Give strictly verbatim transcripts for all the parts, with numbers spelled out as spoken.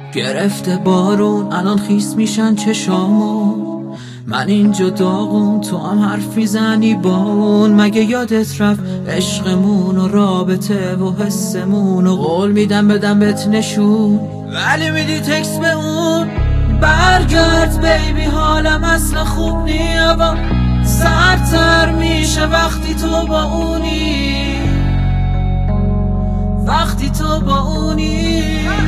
گرفته بارون الان خیس میشن چشامون، من اینجا داغون تو هم حرف میزنی با اون. مگه یادت رفت عشقمون و رابطه و حسمون و قول میدم بدم بهت نشون، ولی میدی تکس به اون. برگرد بیبی حالم اصلا خوب نیابا، سردتر میشه وقتی تو با اونی، وقتی تو با اونی.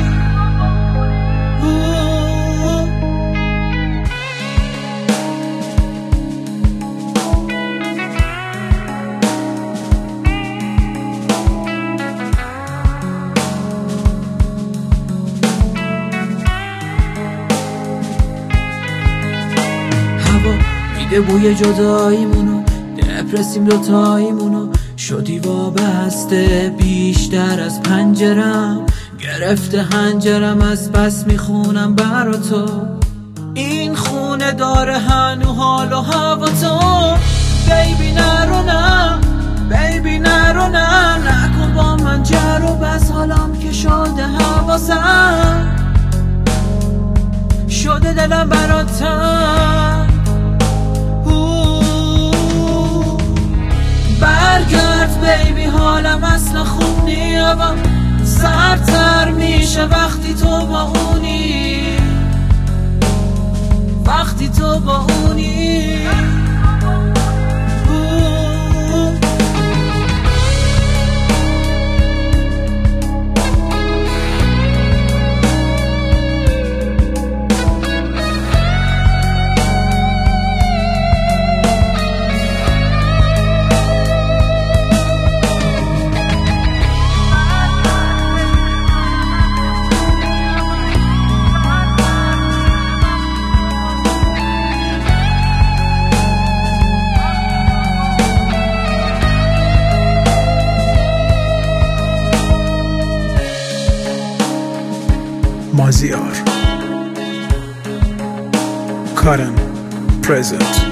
میده بوی جداییمونو، دپرسیم دوتاییمونو، شدی وابسته بیشتر از پنجرم، گرفته هنجرم از بس میخونم برا تو. این خونه داره هنو حال و هوا تو. بیبی نرو نه، بیبی نرو نه، نکن با من جر و بس، حالم که شده حواسم شده دلم براتم. برگرد بیبی حالم اصلا خوب نیابم، سردتر میشه وقتی تو با اونی، وقتی تو با اونی. مازیار Current Present